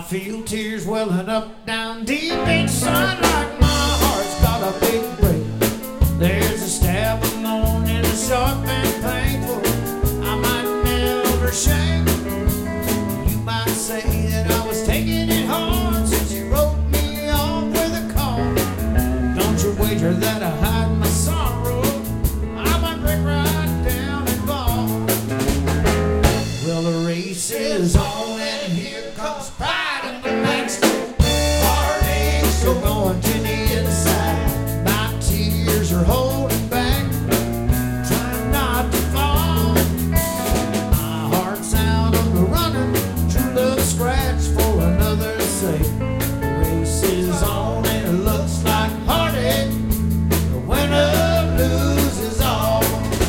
feel tears welling up down deep inside, like my heart's got a big break. There's a stab alone and a sharp and painful I might never shake. You might say that I was taking it hard since you wrote me off with a call. Don't you wager that I hide my sorrow, I might break right down and fall. Well, the race is on and here comes pride in the backstreet. Heartache still going to the inside. My tears are holding back, trying not to fall. My heart's out on the running, true love scratch for another's sake. The race is on and it looks like heartache. The winner loses all.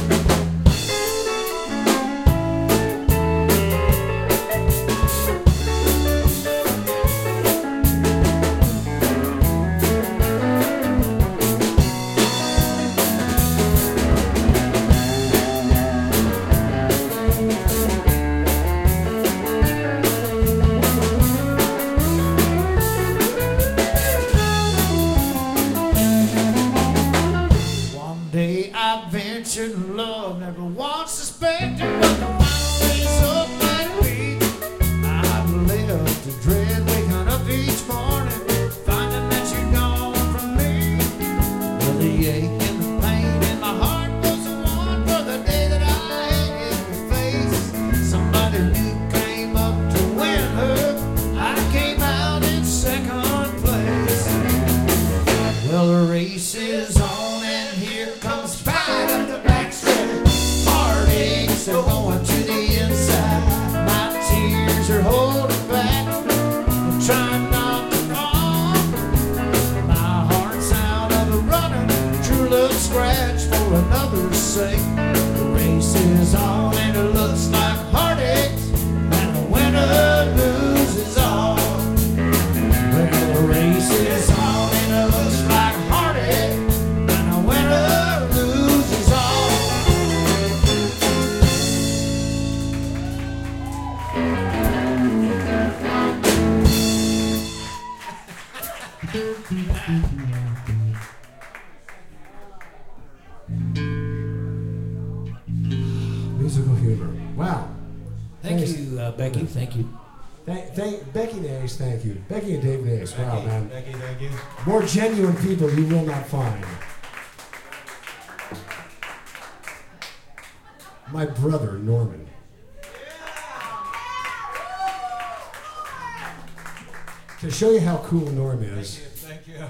One day I ventured in love, never once suspected what the final result might be. I've lived to dread waking up each morning, finding that you're gone from me. Well, the ache and the pain in my heart was the one for the day that I hit your face. Somebody new came up to win her, I came out in second place. Well, the race is on and here comes pride up the backstreet. Heartache still going to the inside. My tears are holding back, I'm trying not to fall. My heart's out of the running, true love scratch for another's sake. The race is on and it looks like heartache, and the winner loses all. Well, the race is on and it looks like heartache, and the winner loses all. Musical humor. Wow. Thank Thanks. you, Becky. Thank you. Thank Becky Nace, thank you. Becky and Dave Nace. Wow, Becky, man. Becky, thank you. More genuine people you will not find. My brother, Norman. To show you how cool Norm is, Thank you.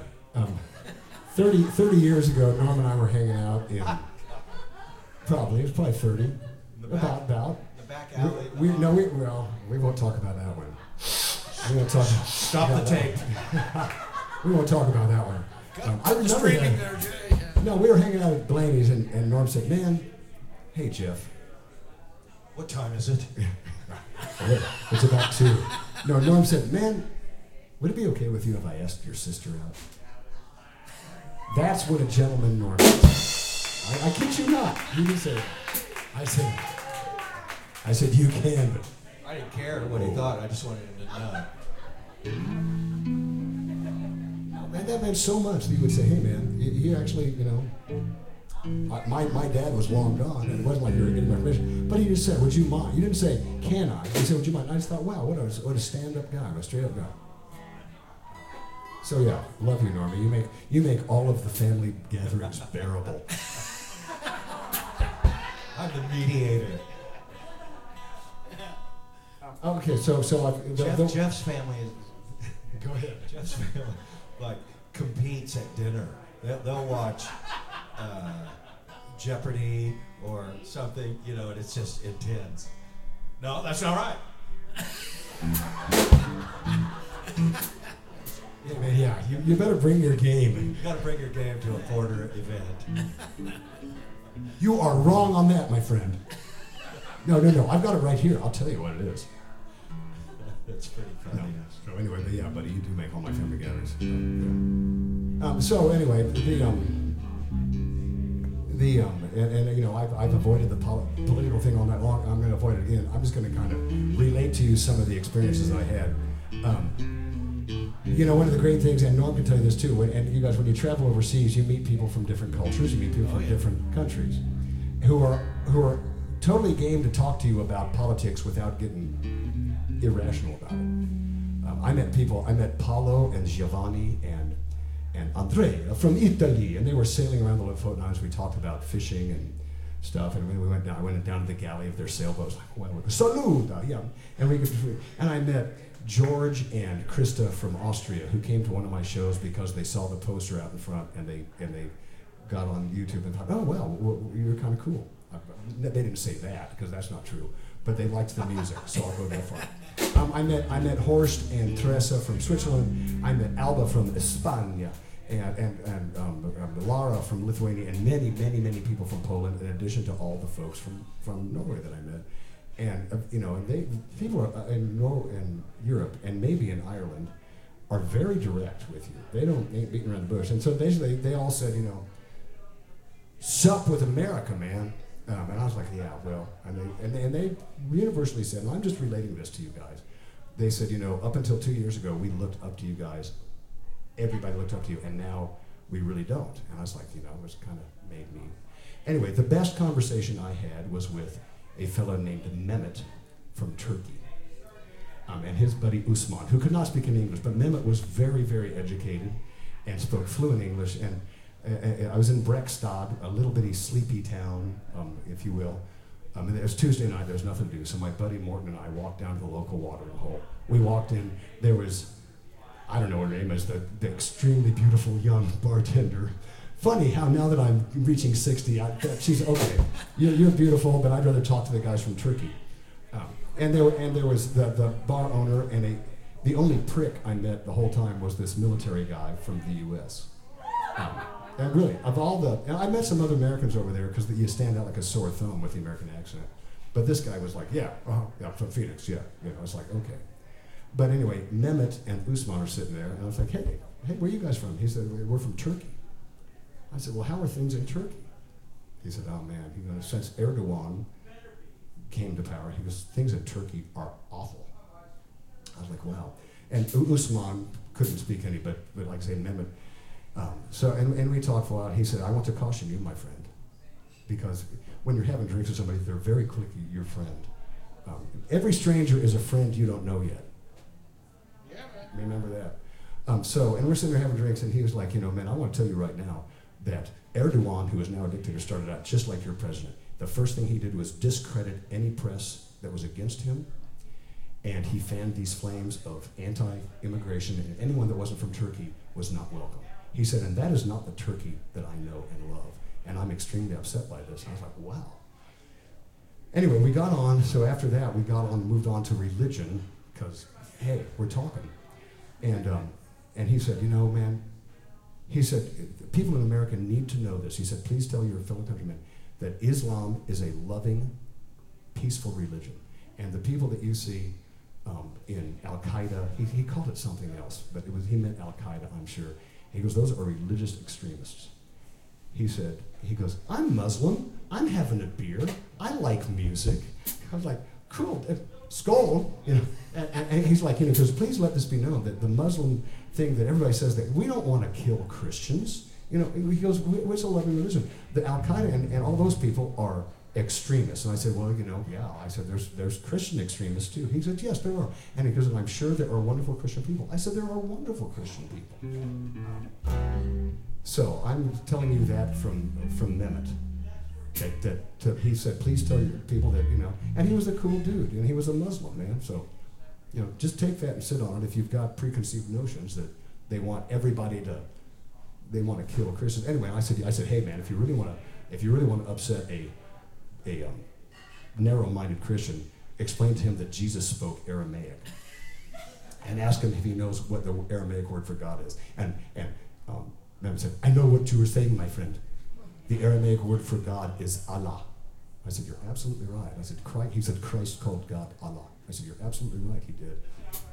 30 years ago, Norm and I were hanging out in, it was probably 30. The back. About. The back alley. We won't talk about that one. We won't talk. Stop the tape. We won't talk about that one. I remember Streaming that. there, Jay. No, we were hanging out at Blaney's, and Norm said, "Man, hey Jeff, What time is it? it's about 2." No, Norm said, "Man, would it be okay with you if I asked your sister out?" That's what a gentleman Norm is. I kid you not. He did say, I said, you can, but I didn't care what he thought. I just wanted him to know. man, that meant so much that you would say, "Hey, man, he actually, you know, my dad was long gone, and it wasn't like you were getting my permission." But he just said, "Would you mind?" You didn't say, "Can I?" You said, "Would you mind?" I just thought, wow, what a stand-up guy, a straight-up guy. So yeah, love you, Norma. You make all of the family gatherings bearable. I'm the mediator. Okay, so Jeff's family is. Go ahead. Jeff's family like competes at dinner. They'll watch Jeopardy or something, you know, and it's just intense. No, that's not right. Yeah, man, yeah. You better bring your game. You got to bring your game to a Porter event. You are wrong on that, my friend. No. I've got it right here. I'll tell you what it is. That's pretty funny. No. So anyway, but yeah, buddy, you do make all my family gatherings. So anyway, and you know, I've avoided the political thing all night long. I'm going to avoid it again. I'm just going to kind of relate to you some of the experiences I had You know, one of the great things, and Norm can tell you this too, and you guys, when you travel overseas, you meet people from different cultures, you meet people from different countries, who are totally game to talk to you about politics without getting irrational about it. I met Paolo and Giovanni and Andrea from Italy, and they were sailing around the Lofoten Islands. We talked about fishing and stuff, and we went down. I went down to the galley of their sailboats, like, well, saluda, yeah. And I met George and Krista from Austria, who came to one of my shows because they saw the poster out in front, and they got on YouTube and thought, oh well, you're kind of cool. They didn't say that because that's not true, but they liked the music, so I'll go that far. I met Horst and Teresa from Switzerland. I met Alba from España, and Lara from Lithuania, and many people from Poland, in addition to all the folks from Norway that I met. And you know, people in Europe and maybe in Ireland are very direct with you. They ain't beating around the bush. And so basically, they all said, you know, sup with America, man. And I was like, yeah, well, and they universally said, and I'm just relating this to you guys. They said, you know, up until 2 years ago, we looked up to you guys. Everybody looked up to you, and now we really don't. And I was like, you know, it was kind of made me. Anyway, the best conversation I had was with a fellow named Mehmet from Turkey, and his buddy Usman, who could not speak in English, but Mehmet was very, very educated and spoke fluent English. And I was in Brekstad, a little bitty sleepy town, if you will. And it was Tuesday night, there was nothing to do, so my buddy Morton and I walked down to the local watering hole. We walked in, there was, I don't know her name is, the extremely beautiful young bartender. Funny how now that I'm reaching 60, she's okay. You're beautiful, but I'd rather talk to the guys from Turkey. And there was the bar owner, and the only prick I met the whole time was this military guy from the U.S. And really, and I met some other Americans over there because you stand out like a sore thumb with the American accent. But this guy was like, yeah, from Phoenix, yeah. You know, it's like, okay. But anyway, Mehmet and Usman are sitting there, and I was like, hey, where are you guys from? He said, we're from Turkey. I said, well, how are things in Turkey? He said, oh man, he goes, since Erdogan came to power, he goes, things in Turkey are awful. I was like, wow. And Usman couldn't speak any, but like I say, Mehmet. And we talked for a while. He said, I want to caution you, my friend, because when you're having drinks with somebody, they're very quickly your friend. Every stranger is a friend you don't know yet. Yeah, man. Remember that. And we're sitting there having drinks, and he was like, you know, man, I want to tell you right now that Erdogan, who is now a dictator, started out just like your president. The first thing he did was discredit any press that was against him, and he fanned these flames of anti-immigration, and anyone that wasn't from Turkey was not welcome. He said, and that is not the Turkey that I know and love, and I'm extremely upset by this. And I was like, wow. Anyway, we got on, so after that, moved on to religion, because, hey, we're talking. And he said, you know, man, he said, people in America need to know this. He said, please tell your fellow countrymen that Islam is a loving, peaceful religion. And the people that you see in Al-Qaeda, he called it something else, but he meant Al-Qaeda, I'm sure. He goes, those are religious extremists. He goes, I'm Muslim, I'm having a beer, I like music. I was like, cool, skull, you know. And he's like, you know, because please let this be known that the Muslim thing that everybody says that we don't want to kill Christians. You know, he goes, it's a loving religion. The Al-Qaeda and all those people are extremists. And I said, well, you know, yeah. I said, there's Christian extremists too. He said, yes, there are. And he goes, and I'm sure there are wonderful Christian people. I said, there are wonderful Christian people. So I'm telling you that from Mehmet. He said, please tell your people that, you know, and he was a cool dude, and he was a Muslim, man. So, you know, just take that and sit on it if you've got preconceived notions that they want they want to kill Christians. Anyway, I said, hey man, if you really want to upset a narrow-minded Christian, explain to him that Jesus spoke Aramaic, and ask him if he knows what the Aramaic word for God is. And Mehmet said, I know what you were saying, my friend. The Aramaic word for God is Allah. I said, you're absolutely right. I said, Christ. He said, Christ called God Allah. I said, you're absolutely right, he did.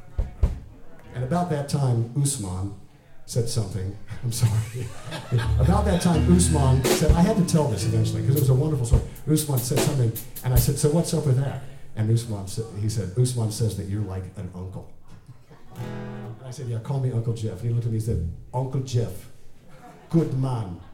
And about that time, Usman said something. I'm sorry. About that time, Usman said, I had to tell this eventually, because it was a wonderful story. Usman said something, and I said, so what's up with that? And Usman says that you're like an uncle. I said, yeah, call me Uncle Jeff. And he looked at me and said, Uncle Jeff, good man.